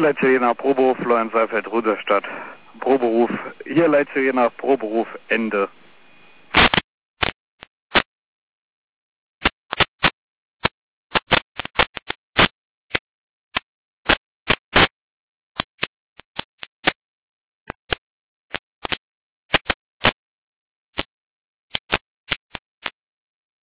leite je nach Proberuf in Saalfeld Ruderstadt. Proberuf, hier leite je nach Proberuf Ende.